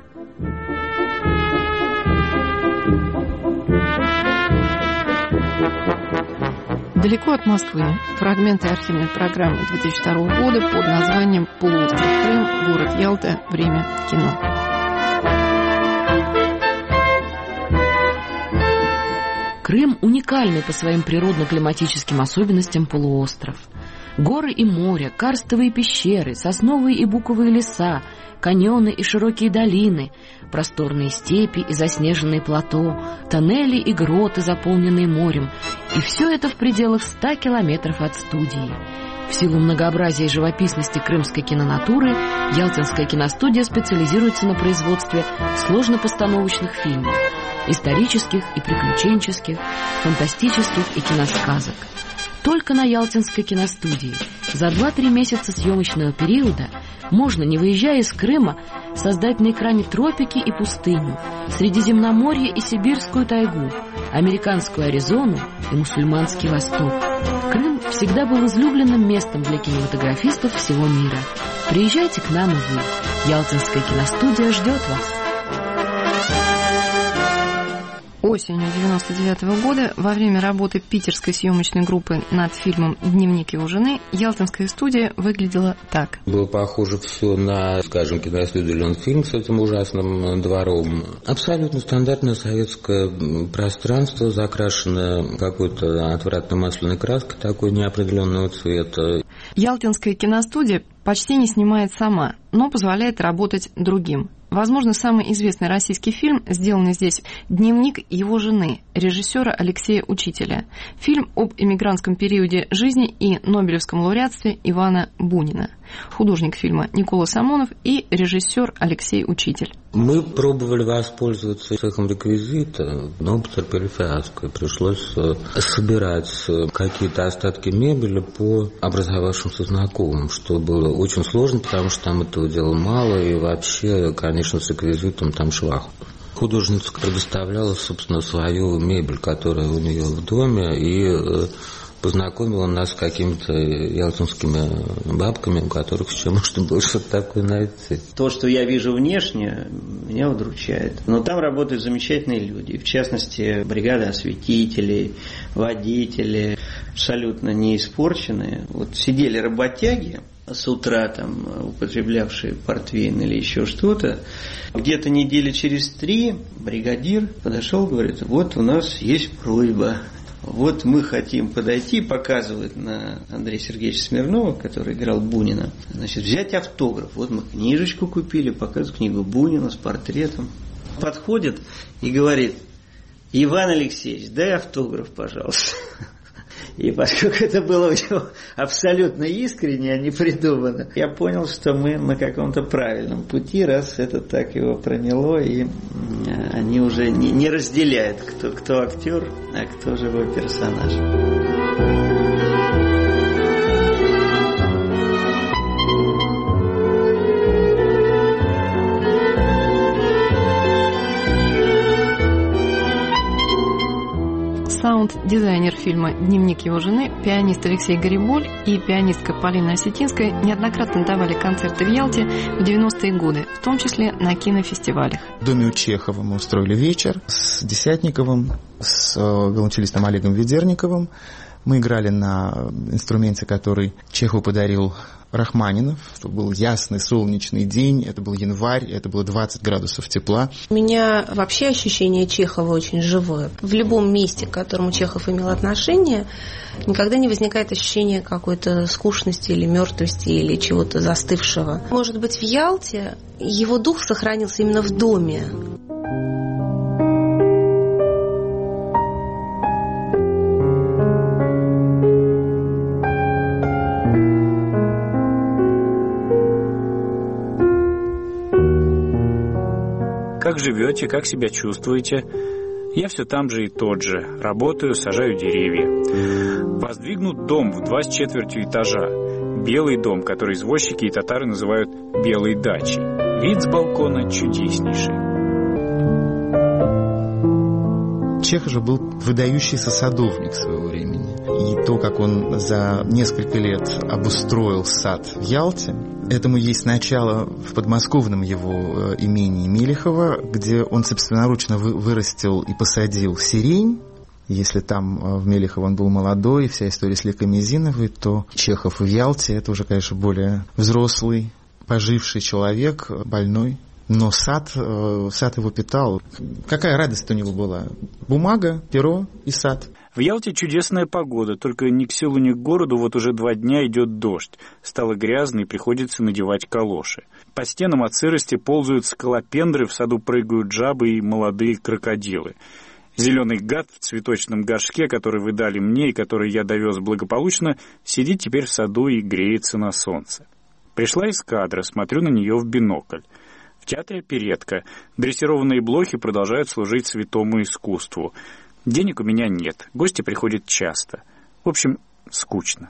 Далеко от Москвы. Фрагменты архивной программы две тысячи второго года под названием «Полуостров Крым. Город Ялта. Время кино». Крым – уникальный по своим природно-климатическим особенностям полуостров. Горы и море, карстовые пещеры, сосновые и буковые леса, каньоны и широкие долины, просторные степи и заснеженные плато, тоннели и гроты, заполненные морем. И все это в пределах ста километров от студии. В силу многообразия и живописности крымской кинонатуры Ялтинская киностудия специализируется на производстве сложно-постановочных фильмов, исторических и приключенческих, фантастических и киносказок. Только на Ялтинской киностудии за два-три месяца съемочного периода можно, не выезжая из Крыма, создать на экране тропики и пустыню, Средиземноморье и Сибирскую тайгу, американскую Аризону и мусульманский Восток. Крым всегда был излюбленным местом для кинематографистов всего мира. Приезжайте к нам и вы. Ялтинская киностудия ждет вас. Осенью девяносто девятого года, во время работы питерской съемочной группы над фильмом «Дневник его жены», ялтинская студия выглядела так. Было похоже все на, скажем, киностудию «Ленфильм» с этим ужасным двором. Абсолютно стандартное советское пространство, закрашенное какой-то отвратной масляной краской такой неопределенного цвета. Ялтинская киностудия почти не снимает сама, но позволяет работать другим. Возможно, самый известный российский фильм, сделанный здесь, «Дневник его жены» режиссера Алексея Учителя. Фильм об эмигрантском периоде жизни и нобелевском лауреатстве Ивана Бунина. Художник фильма Никола Самонов и режиссер Алексей Учитель. Мы пробовали воспользоваться цехом реквизита, но потерпели фиаско. Пришлось собирать какие-то остатки мебели по образовавшимся знакомым, что было очень сложно, потому что там этого дела мало, и вообще, конечно, с реквизитом там швах. Художница предоставляла, собственно, свою мебель, которая у нее в доме, и познакомила нас с какими-то ялтинскими бабками, у которых еще можно было что-то такое найти. То, что я вижу внешне, меня удручает. Но там работают замечательные люди. В частности, бригада осветителей, водители, абсолютно не испорченные. Вот сидели работяги с утра, там, употреблявшие портвейн или еще что-то. Где-то недели через три бригадир подошел, говорит: вот у нас есть просьба. Вот мы хотим подойти, показывает на Андрея Сергеевича Смирнова, который играл Бунина, значит, взять автограф. Вот мы книжечку купили, показывает книгу Бунина с портретом. Подходит и говорит: Иван Алексеевич, дай автограф, пожалуйста. И поскольку это было у него абсолютно искренне, а не придумано, я понял, что мы на каком-то правильном пути, раз это так его проняло, и они уже не, не разделяют, кто, кто актер, а кто живой персонаж. Саунд-дизайнер фильма «Дневник его жены», пианист Алексей Гариболь и пианистка Полина Осетинская неоднократно давали концерты в Ялте в девяностые годы, в том числе на кинофестивалях. В доме у Чехова мы устроили вечер с Десятниковым, с виолончелистом Олегом Ведерниковым. Мы играли на инструменте, который Чехов подарил Рахманинов. Это был ясный солнечный день, это был январь, это было двадцать градусов тепла. У меня вообще ощущение Чехова очень живое. В любом месте, к которому Чехов имел отношение, никогда не возникает ощущения какой-то скучности или мертвости или чего-то застывшего. Может быть, в Ялте его дух сохранился именно в доме. Как живете, как себя чувствуете? Я все там же и тот же. Работаю, сажаю деревья. Воздвигнут дом в два с четвертью этажа. Белый дом, который извозчики и татары называют белой дачей. Вид с балкона чудеснейший. Чехов же был выдающийся садовник своего времени. И то, как он за несколько лет обустроил сад в Ялте, этому есть начало в подмосковном его имении Мелехова, где он собственноручно вырастил и посадил сирень. Если там в Мелехово он был молодой, вся история с Лекой Мизиновой, то Чехов в Ялте — это уже, конечно, более взрослый, поживший человек, больной. Но сад, сад его питал. Какая радость у него была? Бумага, перо и сад. В Ялте чудесная погода, только ни к селу, ни к городу вот уже два дня идет дождь. Стало грязно и приходится надевать калоши. По стенам от сырости ползают скалопендры, в саду прыгают жабы и молодые крокодилы. Зеленый гад в цветочном горшке, который вы дали мне и который я довез благополучно, сидит теперь в саду и греется на солнце. Пришла эскадра, смотрю на нее в бинокль. В театре оперетка. Дрессированные блохи продолжают служить святому искусству. Денег у меня нет, гости приходят часто. В общем, скучно.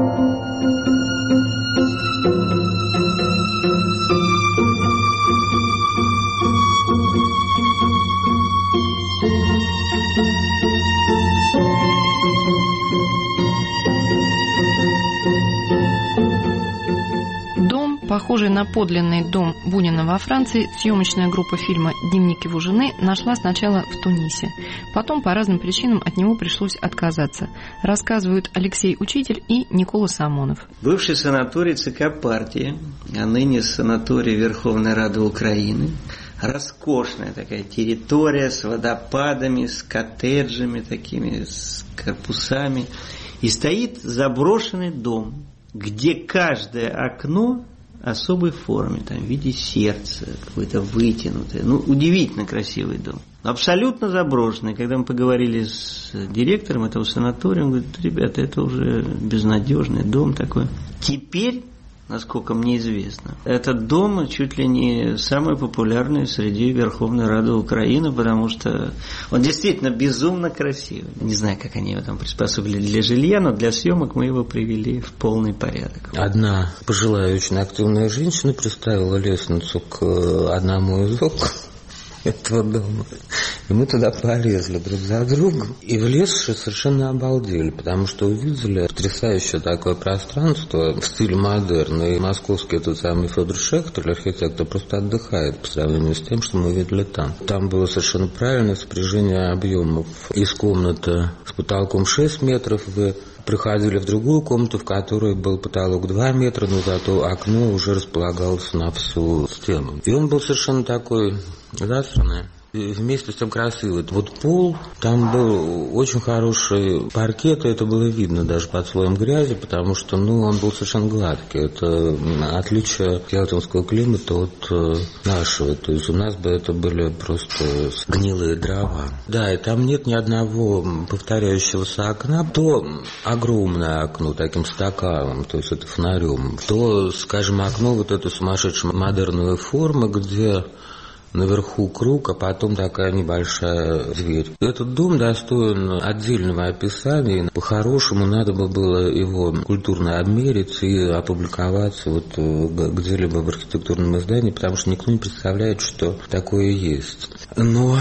Похожий на подлинный дом Бунина во Франции, съемочная группа фильма «Дневник его жены» нашла сначала в Тунисе. Потом по разным причинам от него пришлось отказаться. Рассказывают Алексей Учитель и Никола Самонов. Бывший санаторий ЦК партии, а ныне санаторий Верховной Рады Украины. Роскошная такая территория с водопадами, с коттеджами такими, с корпусами. И стоит заброшенный дом, где каждое окно особой форме, там, в виде сердца, какое-то вытянутое. Ну, удивительно красивый дом. Абсолютно заброшенный. Когда мы поговорили с директором этого санатория, он говорит: ребята, это уже безнадежный дом такой. Теперь, насколько мне известно, этот дом чуть ли не самый популярный среди Верховной Рады Украины, потому что он действительно безумно красивый. Не знаю, как они его там приспособили для жилья, но для съемок мы его привели в полный порядок. Одна пожилая, очень активная женщина приставила лестницу к одному из окон этого дома. И мы туда полезли друг за другом. И влезшие совершенно обалдели, потому что увидели потрясающее такое пространство в стиле модерн. И московский тот самый Федор Шехтель, архитектор, просто отдыхает по сравнению с тем, что мы видели там. Там было совершенно правильное сопряжение объемов. Из комнаты с потолком шесть метров вы приходили в другую комнату, в которой был потолок два метра, но зато окно уже располагалось на всю стену. И он был совершенно такой засранный. И вместе с тем красивый. Вот пол, там был очень хороший паркет, и это было видно даже под слоем грязи, потому что, ну, он был совершенно гладкий. Это отличие ялтинского климата от э, нашего. То есть у нас бы это были просто гнилые дрова. Да, и там нет ни одного повторяющегося окна. То огромное окно таким стаканом, то есть это фонарем, то, скажем, окно вот этой сумасшедшей модерной формы, где наверху круг, а потом такая небольшая дверь. Этот дом достоин отдельного описания. По-хорошему надо бы было его культурно обмерить и опубликовать вот где-либо в архитектурном издании, потому что никто не представляет, что такое есть. Но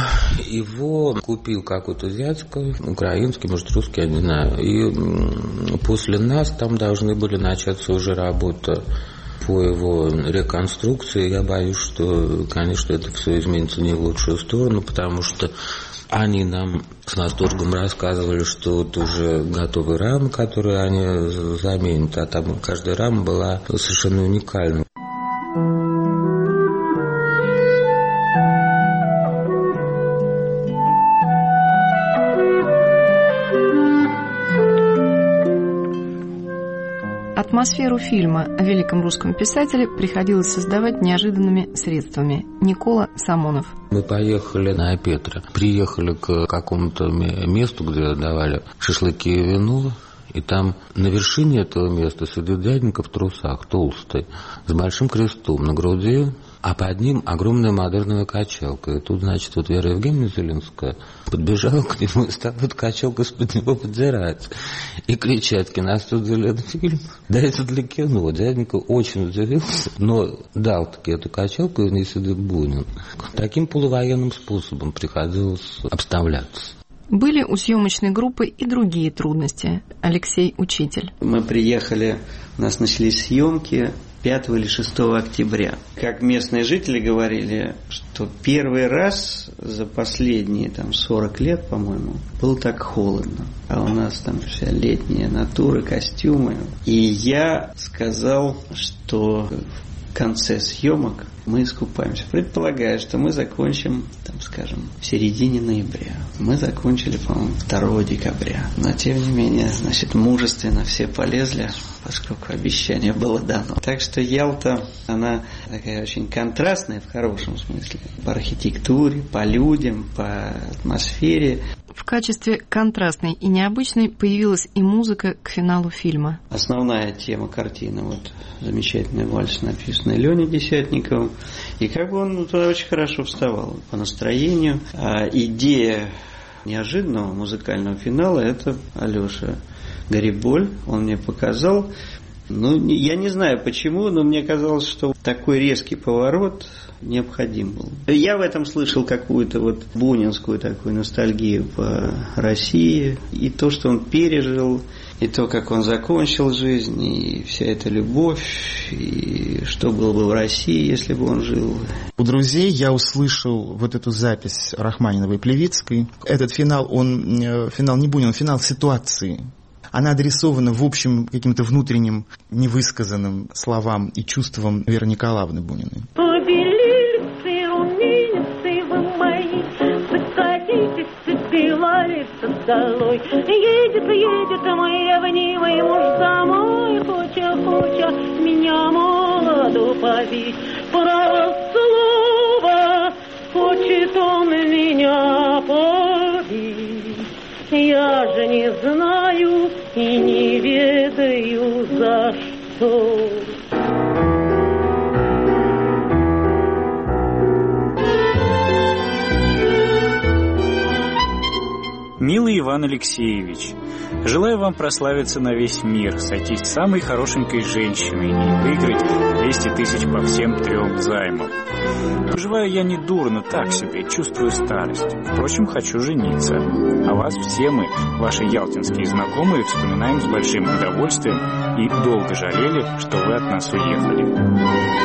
его купил какой-то дядька, украинский, может, русский, я не знаю. И после нас там должны были начаться уже работы по его реконструкции. Я боюсь, что, конечно, это все изменится не в лучшую сторону, потому что они нам с восторгом рассказывали, что вот уже готовы рамы, которые они заменят, а там каждая рама была совершенно уникальна. Атмосферу фильма о великом русском писателе приходилось создавать неожиданными средствами. Никола Самонов. Мы поехали на Петра, приехали к какому-то месту, где давали шашлыки и вино, и там на вершине этого места сидит дяденька в трусах, толстый, с большим крестом на груди, а под ним огромная модерная качалка. И тут, значит, вот Вера Евгеньевна Зеленская подбежала к нему и стала эту качалку из-под него подзирать. И кричать: «Киностудия Ленфильм, да это для кино». Дяденька очень удивился, но дал-таки эту качалку, и в ней сидит Бунин. Таким полувоенным способом приходилось обставляться. Были у съемочной группы и другие трудности. Алексей Учитель. Мы приехали, у нас начались съемки пятого или шестого октября. Как местные жители говорили, что первый раз за последние там, сорок лет, по-моему, было так холодно. А у нас там вся летняя натура, костюмы. И я сказал, что в конце съемок мы искупаемся. Предполагаю, что мы закончим, там, скажем, в середине ноября. Мы закончили, по-моему, второго декабря. Но, тем не менее, значит, мужественно все полезли, поскольку обещание было дано. Так что Ялта, она такая очень контрастная в хорошем смысле. По архитектуре, по людям, по атмосфере. В качестве контрастной и необычной появилась и музыка к финалу фильма. Основная тема картины, вот замечательный вальс, написанный Леней Десятниковым. И как бы он туда очень хорошо вставал по настроению. А идея неожиданного музыкального финала – это Алеша Гариболь. Он мне показал. Ну, я не знаю почему, но мне казалось, что такой резкий поворот необходим был. Я в этом слышал какую-то вот бунинскую такую ностальгию по России. И то, что он пережил, и то, как он закончил жизнь, и вся эта любовь, и что было бы в России, если бы он жил. У друзей я услышал вот эту запись Рахманиновой и Плевицкой. Этот финал, он финал не Бунина, он финал ситуации. Она адресована, в общем, каким-то внутренним невысказанным словам и чувствам Веры Николаевны Буниной. Побелильцы, румянцы вы мои, высадитесь, сбивается долой. Едет, едет мой ревнивый муж домой, хоча, хоча меня молоду побить. Право слово, хочет он меня побить. Я же не знаю и не ведаю за что. Милый Иван Алексеевич, желаю вам прославиться на весь мир, сойтись с самой хорошенькой женщиной и выиграть двести тысяч по всем трем займам. Поживаю я не дурно, так себе, чувствую старость. Впрочем, хочу жениться. А вас все мы, ваши ялтинские знакомые, вспоминаем с большим удовольствием и долго жалели, что вы от нас уехали.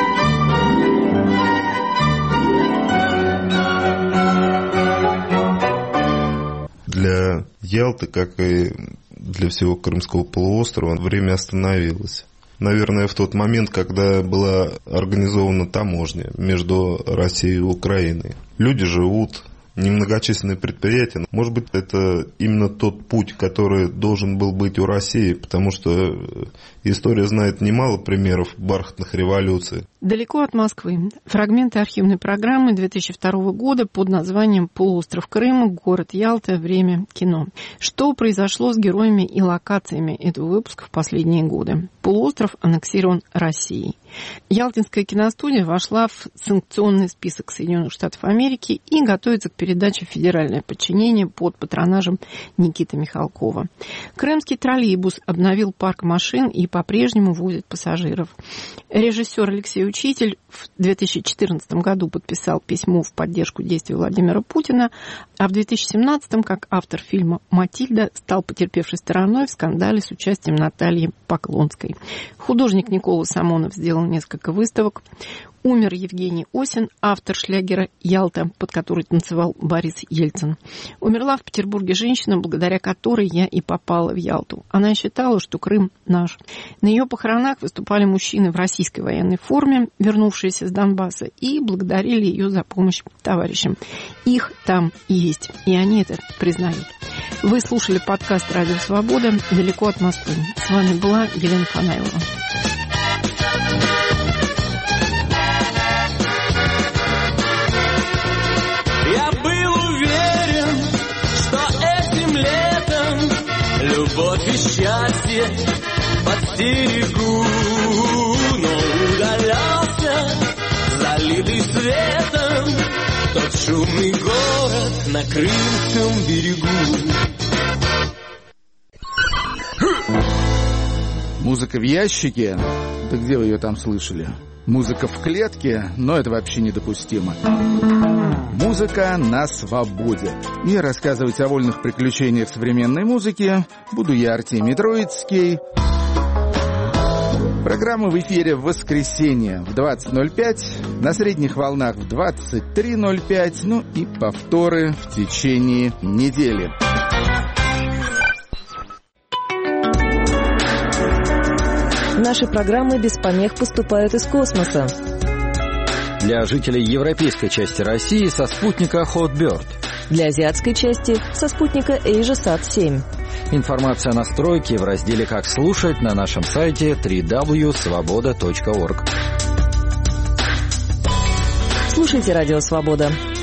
Для Ялты, как и для всего Крымского полуострова, время остановилось. Наверное, в тот момент, когда была организована таможня между Россией и Украиной. Люди живут, немногочисленные предприятия. Может быть, это именно тот путь, который должен был быть у России, потому что история знает немало примеров бархатных революций. Далеко от Москвы. Фрагменты архивной программы две тысячи второго года под названием «Полуостров Крыма. Город Ялта. Время. Кино». Что произошло с героями и локациями этого выпуска в последние годы? Полуостров аннексирован Россией. Ялтинская киностудия вошла в санкционный список Соединенных Штатов Америки и готовится к передаче в федеральное подчинение под патронажем Никиты Михалкова. Крымский троллейбус обновил парк машин и по-прежнему возит пассажиров. Режиссер Алексей Учитель в две тысячи четырнадцатом году подписал письмо в поддержку действий Владимира Путина, а в две тысячи семнадцатом, как автор фильма «Матильда», стал потерпевшей стороной в скандале с участием Натальи Поклонской. Художник Никола Самонов сделал несколько выставок. Умер Евгений Осин, автор шлягера «Ялта», под который танцевал Борис Ельцин. Умерла в Петербурге женщина, благодаря которой я и попала в Ялту. Она считала, что Крым наш. На ее похоронах выступали мужчины в российской военной форме, вернувшиеся с Донбасса, и благодарили ее за помощь товарищам. Их там есть, и они это признают. Вы слушали подкаст «Радио Свобода» «Далеко от Москвы». С вами была Елена Фанаева. Я был уверен, что этим летом любовь и счастье подстерегу, но удалялся, залитый светом, тот шумный город на Крымском берегу. Музыка в ящике? Да где вы ее там слышали? Музыка в клетке, но это вообще недопустимо. Музыка на свободе. И рассказывать о вольных приключениях современной музыки буду я, Артемий Троицкий. Программа в эфире в воскресенье в двадцать ноль пять, на средних волнах в двадцать три ноль пять, ну и повторы в течение недели. Наши программы без помех поступают из космоса. Для жителей европейской части России со спутника Hotbird. Для азиатской части со спутника AsiaSat семь. Информация о настройке в разделе «Как слушать» на нашем сайте дабл-ю дабл ю дабл ю точка свобода точка орг. Слушайте «Радио Свобода».